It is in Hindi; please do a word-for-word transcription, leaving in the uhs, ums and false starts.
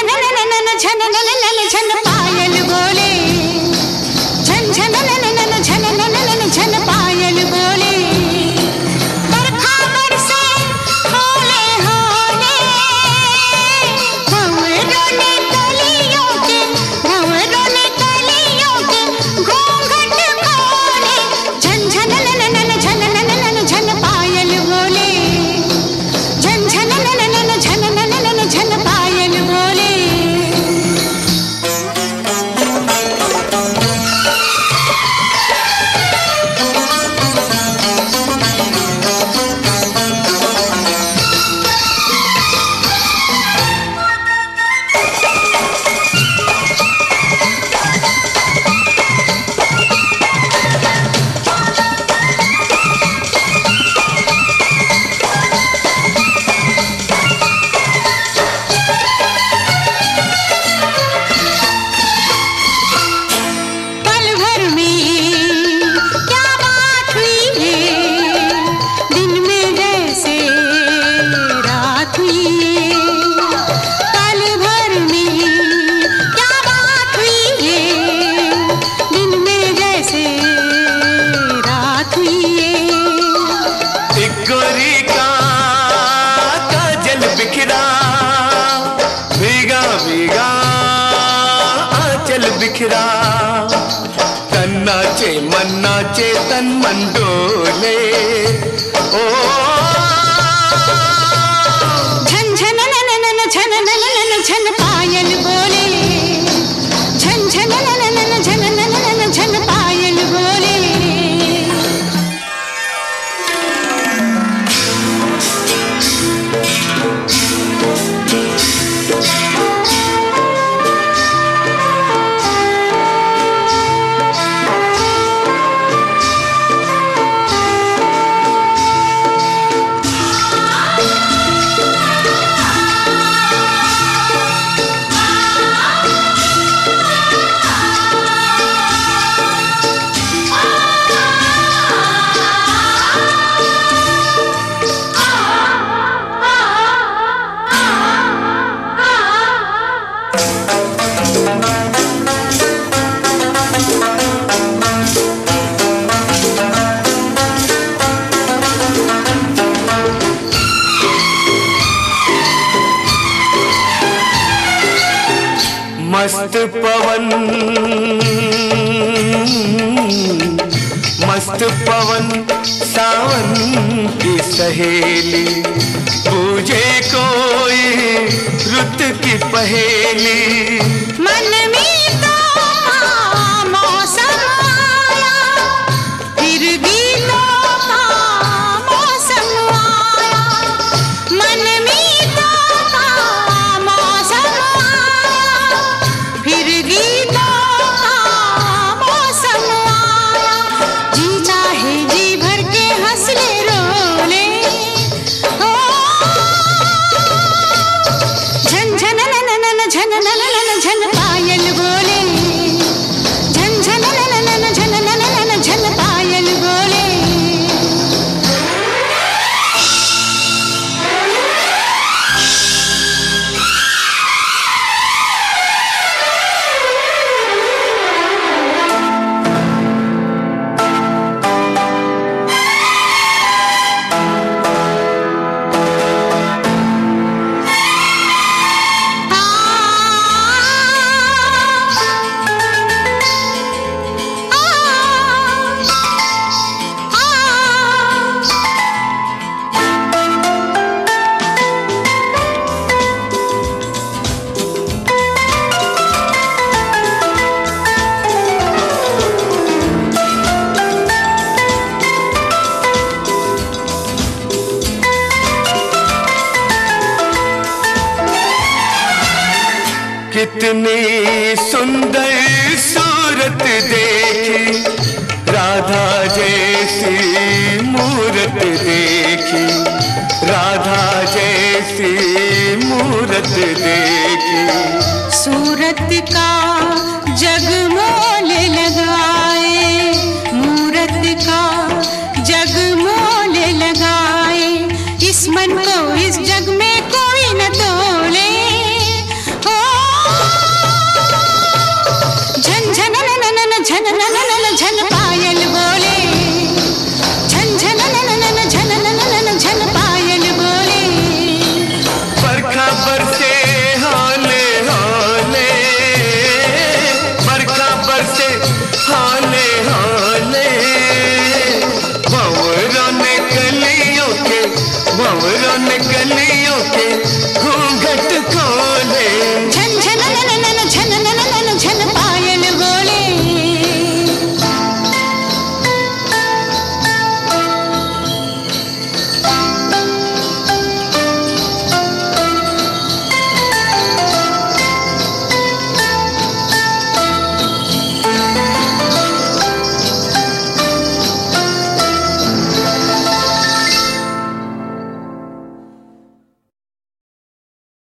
झन नन नन झन नन नन झन पायल बोले, झन झन नन नन झन नन नन झन पायल बोले। बरखा बरसे होले होले, भंवरों ने कलियों के, भंवरों ने कलियों के घूंघट खोले। झन झन नन नन झन नन नन झन पायल बोले, झन झन नन नन झन नन नन झन पायल बोले। बिखरा तन नाचे मन नाचे तन मन डोले। ओ झन झन नन नन झन नन नन झन पायल बोले, झन झन नन नन झन नन नन झन पायल बोले। मस्त पवन मस्त पवन सावन की सहेली, पूजे कोई रुत की पहेली। मन में तो मौसम आया, फिर गीतों का मौसम आया। मन में तो मौसम आया, फिर गीतों का मौसम आया। जी चाहे जी भर के हंस ले रो ले, ओ झन झन नन नन झन नन नन झन पायल बोले, झन झन नन नन झन नन नन झन पायल बोले। कितनी सुंदर सूरत देखी, राधा जैसी मूरत देखी, राधा जैसी मूरत देखी। सूरत का जगमोल लगाए, मूरत का जगमोल लगाए। इस मन को इस जग में कोई न तोले, ओ झन नन नन झन पायल बोले, झन झन नन नन झन नन नन झन पायल बोले। बरखा बरसे हाले हाले, बरखा बरसे हाले हाले, भंवरों ने कलियों के, भंवरों ने कलियों के